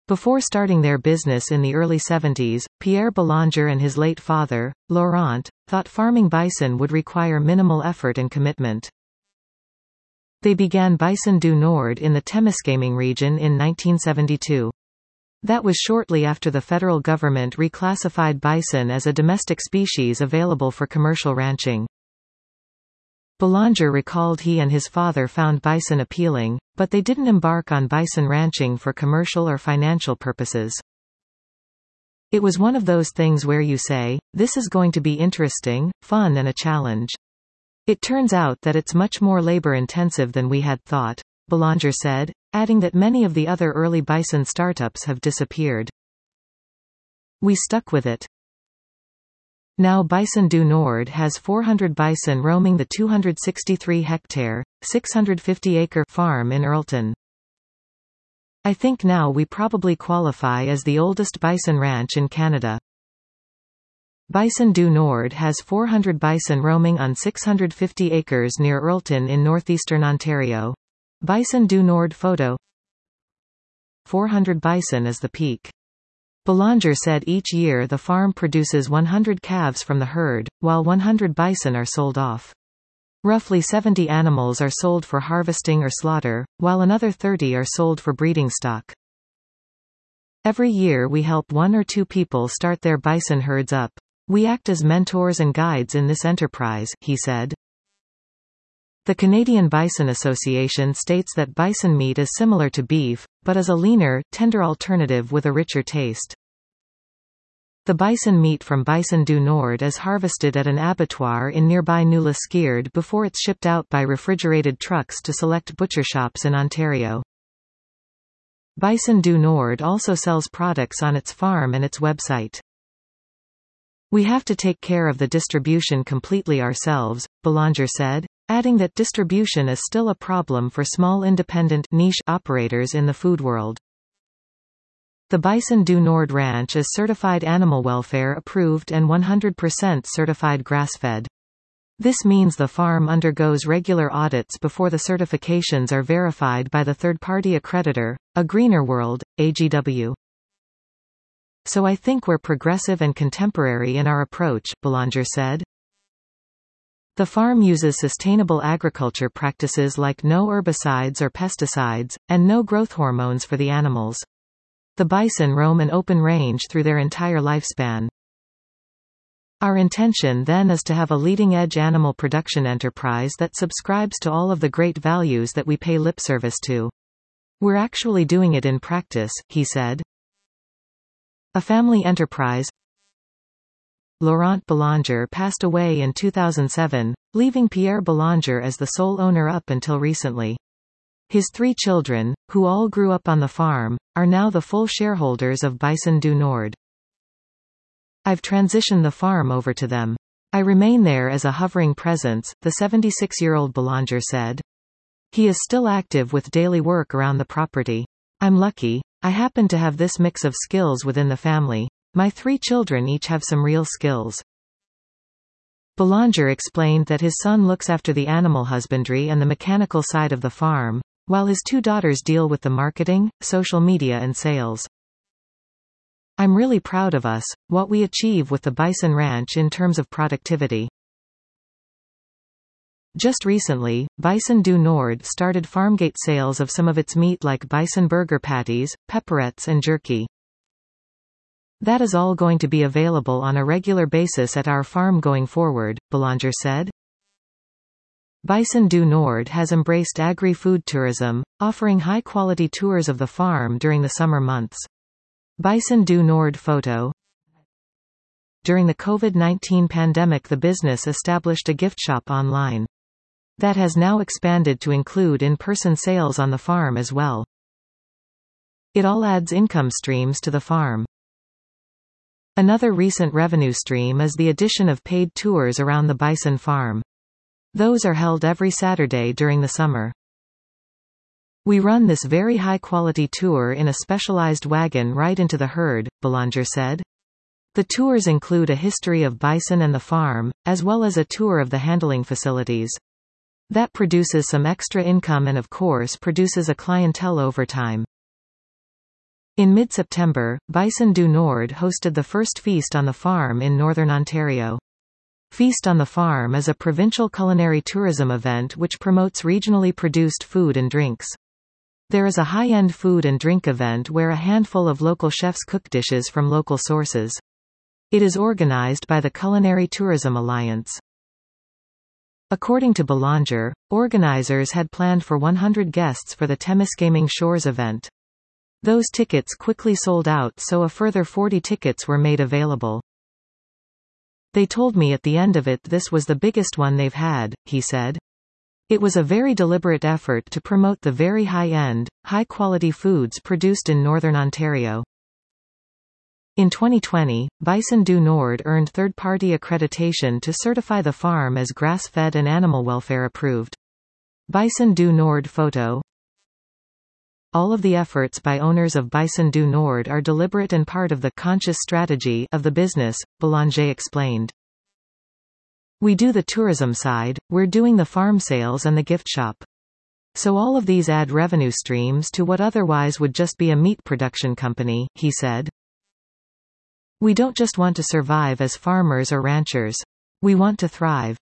Before starting their business in the early 70s, Pierre Boulanger and his late father, Laurent, thought farming bison would require minimal effort and commitment. They began Bison du Nord in the Témiscaming region in 1972. That was shortly after the federal government reclassified bison as a domestic species available for commercial ranching. Boulanger recalled he and his father found bison appealing, but they didn't embark on bison ranching for commercial or financial purposes. It was one of those things where you say, this is going to be interesting, fun and a challenge. It turns out that it's much more labor-intensive than we had thought, Boulanger said, adding that many of the other early bison startups have disappeared. We stuck with it. Now Bison du Nord has 400 bison roaming the 263-hectare, 650-acre farm in Earlton. I think now we probably qualify as the oldest bison ranch in Canada. Bison du Nord has 400 bison roaming on 650 acres near Earlton in northeastern Ontario. Bison du Nord photo. 400 bison is the peak. Boulanger said each year the farm produces 100 calves from the herd, while 100 bison are sold off. Roughly 70 animals are sold for harvesting or slaughter, while another 30 are sold for breeding stock. Every year we help 1 or 2 people start their bison herds up. We act as mentors and guides in this enterprise, he said. The Canadian Bison Association states that bison meat is similar to beef, but is a leaner, tender alternative with a richer taste. The bison meat from Bison du Nord is harvested at an abattoir in nearby New Liskeard before it's shipped out by refrigerated trucks to select butcher shops in Ontario. Bison du Nord also sells products on its farm and its website. We have to take care of the distribution completely ourselves, Boulanger said, adding that distribution is still a problem for small independent niche operators in the food world. The Bison du Nord ranch is certified animal welfare approved and 100% certified grass-fed. This means the farm undergoes regular audits before the certifications are verified by the third-party accreditor, A Greener World, AGW. So I think we're progressive and contemporary in our approach, Boulanger said. The farm uses sustainable agriculture practices like no herbicides or pesticides, and no growth hormones for the animals. The bison roam an open range through their entire lifespan. Our intention then is to have a leading-edge animal production enterprise that subscribes to all of the great values that we pay lip service to. We're actually doing it in practice, he said. A family enterprise. Laurent Boulanger passed away in 2007, leaving Pierre Boulanger as the sole owner up until recently. His 3 children, who all grew up on the farm, are now the full shareholders of Bison du Nord. I've transitioned the farm over to them. I remain there as a hovering presence, the 76-year-old Boulanger said. He is still active with daily work around the property. I'm lucky. I happen to have this mix of skills within the family. My 3 children each have some real skills. Boulanger explained that his son looks after the animal husbandry and the mechanical side of the farm, while his 2 daughters deal with the marketing, social media and sales. I'm really proud of us, what we achieve with the Bison Ranch in terms of productivity. Just recently, Bison du Nord started farmgate sales of some of its meat like bison burger patties, pepperettes and jerky. That is all going to be available on a regular basis at our farm going forward, Boulanger said. Bison du Nord has embraced agri-food tourism, offering high-quality tours of the farm during the summer months. Bison du Nord photo. During the COVID-19 pandemic, the business established a gift shop online. That has now expanded to include in-person sales on the farm as well. It all adds income streams to the farm. Another recent revenue stream is the addition of paid tours around the bison farm. Those are held every Saturday during the summer. We run this very high-quality tour in a specialized wagon right into the herd, Boulanger said. The tours include a history of bison and the farm, as well as a tour of the handling facilities. That produces some extra income and of course produces a clientele over time. In mid-September, Bison du Nord hosted the first Feast on the Farm in Northern Ontario. Feast on the Farm is a provincial culinary tourism event which promotes regionally produced food and drinks. There is a high-end food and drink event where a handful of local chefs cook dishes from local sources. It is organized by the Culinary Tourism Alliance. According to Belanger, organizers had planned for 100 guests for the Temiskaming Shores event. Those tickets quickly sold out, so a further 40 tickets were made available. They told me at the end of it this was the biggest one they've had, he said. It was a very deliberate effort to promote the very high-end, high-quality foods produced in Northern Ontario. In 2020, Bison du Nord earned third-party accreditation to certify the farm as grass-fed and animal welfare approved. Bison du Nord photo. All of the efforts by owners of Bison du Nord are deliberate and part of the conscious strategy of the business, Belanger explained. We do the tourism side, we're doing the farm sales and the gift shop. So all of these add revenue streams to what otherwise would just be a meat production company, he said. We don't just want to survive as farmers or ranchers. We want to thrive.